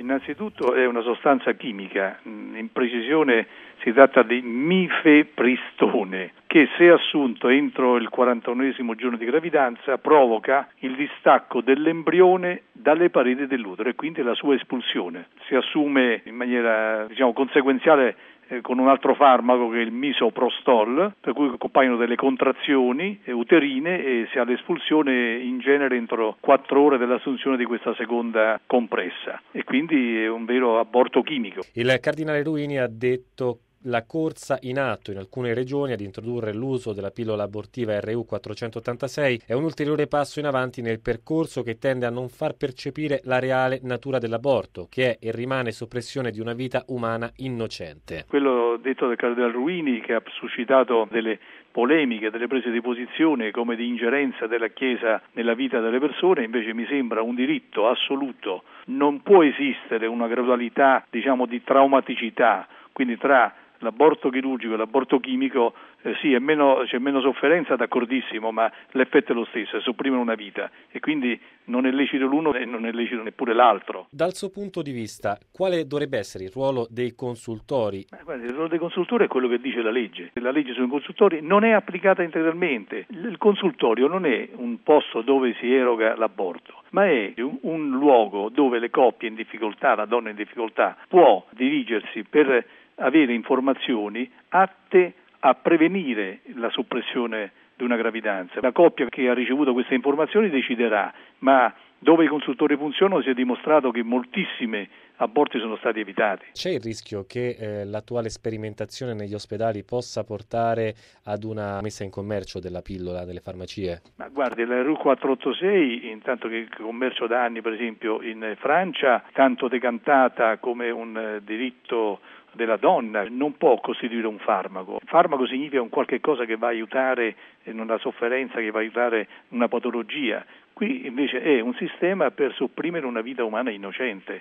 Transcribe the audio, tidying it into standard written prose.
Innanzitutto è una sostanza chimica, in precisione si tratta di mifepristone, che se assunto entro il 41esimo giorno di gravidanza provoca il distacco dell'embrione dalle pareti dell'utero e quindi la sua espulsione. Si assume in maniera conseguenziale con un altro farmaco che è il misoprostol, per cui compaiono delle contrazioni uterine e si ha l'espulsione in genere entro 4 ore dell'assunzione di questa seconda compressa e quindi è un vero aborto chimico. Il cardinale Ruini ha detto la corsa in atto in alcune regioni ad introdurre l'uso della pillola abortiva RU 486 è un ulteriore passo in avanti nel percorso che tende a non far percepire la reale natura dell'aborto, che è e rimane soppressione di una vita umana innocente. Quello detto dal cardinale Ruini, che ha suscitato delle polemiche, delle prese di posizione come di ingerenza della Chiesa nella vita delle persone, invece mi sembra un diritto assoluto. Non può esistere una gradualità, di traumaticità, quindi tra l'aborto chirurgico e l'aborto chimico c'è meno sofferenza, d'accordissimo, ma l'effetto è lo stesso, è sopprimere una vita e quindi non è lecito l'uno e non è lecito neppure l'altro. Dal suo punto di vista, quale dovrebbe essere il ruolo dei consultori? Guardi, il ruolo dei consultori è quello che dice la legge. La legge sui consultori non è applicata integralmente. Il consultorio non è un posto dove si eroga l'aborto, ma è un luogo dove le coppie in difficoltà, la donna in difficoltà, può dirigersi per avere informazioni atte a prevenire la soppressione di una gravidanza. La coppia che ha ricevuto queste informazioni deciderà, ma dove i consultori funzionano si è dimostrato che moltissimi aborti sono stati evitati. C'è il rischio che l'attuale sperimentazione negli ospedali possa portare ad una messa in commercio della pillola nelle farmacie? Ma guardi, la RU 486, intanto che commercio da anni per esempio in Francia, tanto decantata come un diritto della donna, non può costituire un farmaco. Il farmaco significa un qualche cosa che va a aiutare in una sofferenza, che va a aiutare una patologia. Qui invece è un sistema per sopprimere una vita umana innocente.